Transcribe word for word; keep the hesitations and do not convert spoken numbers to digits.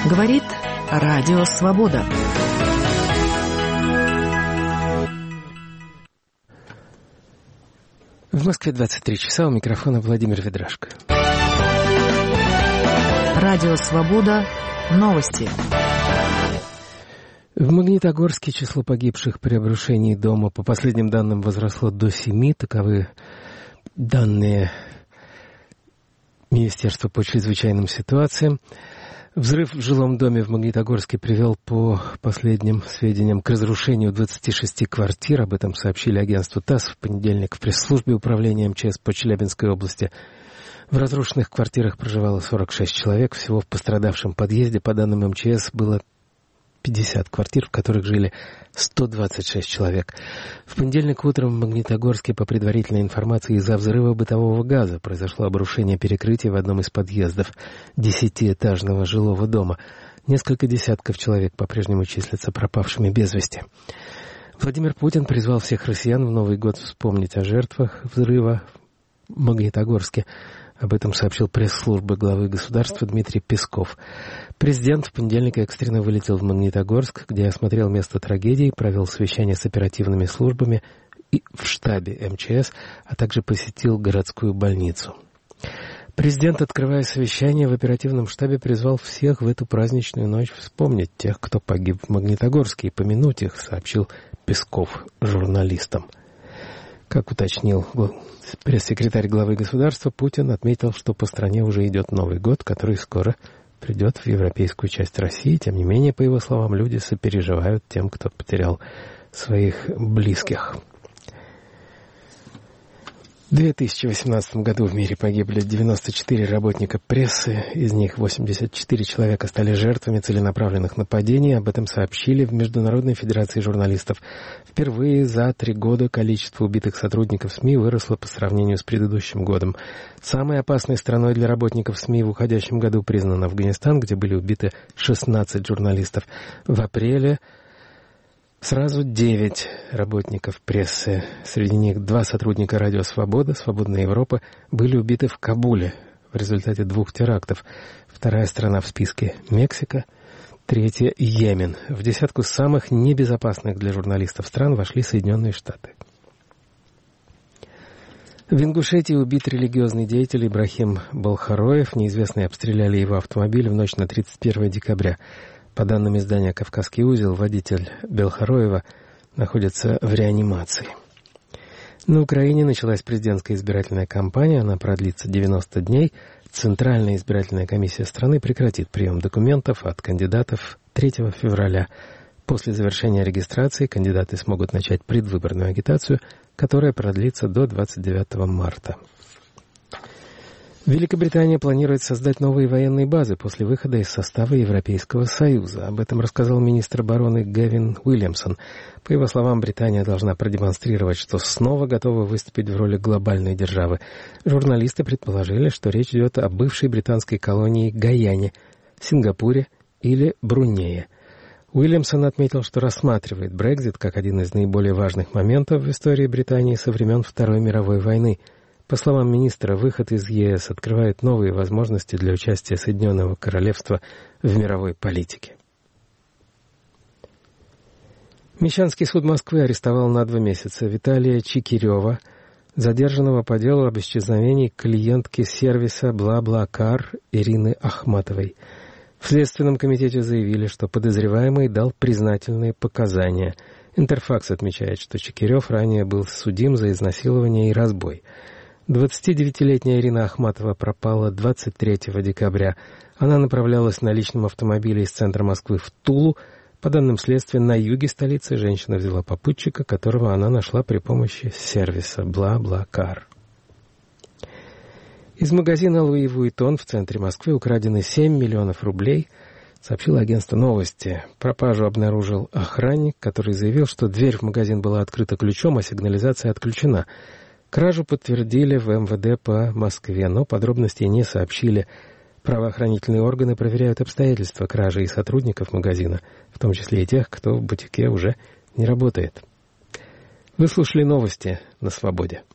Говорит Радио Свобода. В Москве двадцать три часа, у микрофона Владимир Ведрашко. Радио Свобода. Новости. В Магнитогорске число погибших при обрушении дома, по последним данным, возросло до семи. Таковы данные Министерства по чрезвычайным ситуациям. Взрыв в жилом доме в Магнитогорске привел, по последним сведениям, к разрушению двадцати шести квартир. Об этом сообщили агентству ТАСС в понедельник в пресс-службе управления МЧС по Челябинской области. В разрушенных квартирах проживало сорок шесть человек. Всего в пострадавшем подъезде, по данным МЧС, было пятьдесят квартир, в которых жили сто двадцать шесть человек. В понедельник утром в Магнитогорске, по предварительной информации, из-за взрыва бытового газа произошло обрушение перекрытия в одном из подъездов десятиэтажного жилого дома. Несколько десятков человек по-прежнему числятся пропавшими без вести. Владимир Путин призвал всех россиян в Новый год вспомнить о жертвах взрыва в Магнитогорске. Об этом сообщил пресс-служба главы государства Дмитрий Песков. Президент в понедельник экстренно вылетел в Магнитогорск, где осмотрел место трагедии, провел совещание с оперативными службами и в штабе МЧС, а также посетил городскую больницу. Президент, открывая совещание в оперативном штабе, призвал всех в эту праздничную ночь вспомнить тех, кто погиб в Магнитогорске, и помянуть их, сообщил Песков журналистам. Как уточнил пресс-секретарь главы государства, Путин отметил, что по стране уже идет Новый год, который скоро придет в европейскую часть России. Тем не менее, по его словам, люди сопереживают тем, кто потерял своих близких. В две тысячи восемнадцатом году в мире погибли девяносто четыре работника прессы, из них восемьдесят четыре человека стали жертвами целенаправленных нападений. Об этом сообщили в Международной федерации журналистов. Впервые за три года количество убитых сотрудников СМИ выросло по сравнению с предыдущим годом. Самой опасной страной для работников СМИ в уходящем году признан Афганистан, где были убиты шестнадцать журналистов. В апреле сразу девять работников прессы, среди них два сотрудника Радио Свобода, Свободная Европа, были убиты в Кабуле в результате двух терактов. Вторая страна в списке — Мексика, третья — Йемен. В десятку самых небезопасных для журналистов стран вошли Соединенные Штаты. В Ингушетии убит религиозный деятель Ибрахим Балхароев. Неизвестные обстреляли его автомобиль в ночь на тридцать первое декабря. По данным издания «Кавказский узел», водитель Белхароева находится в реанимации. На Украине началась президентская избирательная кампания. Она продлится девяносто дней. Центральная избирательная комиссия страны прекратит прием документов от кандидатов третьего февраля. После завершения регистрации кандидаты смогут начать предвыборную агитацию, которая продлится до двадцать девятого марта. Великобритания планирует создать новые военные базы после выхода из состава Европейского Союза. Об этом рассказал министр обороны Гэвин Уильямсон. По его словам, Британия должна продемонстрировать, что снова готова выступить в роли глобальной державы. Журналисты предположили, что речь идет о бывшей британской колонии Гаяне, Сингапуре или Брунее. Уильямсон отметил, что рассматривает Брексит как один из наиболее важных моментов в истории Британии со времен Второй мировой войны. По словам министра, выход из ЕС открывает новые возможности для участия Соединенного Королевства в мировой политике. Мещанский суд Москвы арестовал на два месяца Виталия Чикирева, задержанного по делу об исчезновении клиентки сервиса «Бла-Бла-Кар» Ирины Ахматовой. В Следственном комитете заявили, что подозреваемый дал признательные показания. Интерфакс отмечает, что Чикирев ранее был судим за изнасилование и разбой. двадцатидевятилетняя Ирина Ахматова пропала двадцать третьего декабря. Она направлялась на личном автомобиле из центра Москвы в Тулу. По данным следствия, на юге столицы женщина взяла попутчика, которого она нашла при помощи сервиса «Бла-Бла-Кар». Из магазина «Луи Вуиттон» в центре Москвы украдены семь миллионов рублей, сообщило агентство «Новости». Пропажу обнаружил охранник, который заявил, что дверь в магазин была открыта ключом, а сигнализация отключена. Кражу подтвердили в эм вэ дэ по Москве, но подробностей не сообщили. Правоохранительные органы проверяют обстоятельства кражи и сотрудников магазина, в том числе и тех, кто в бутике уже не работает. Вы слушали новости на Свободе.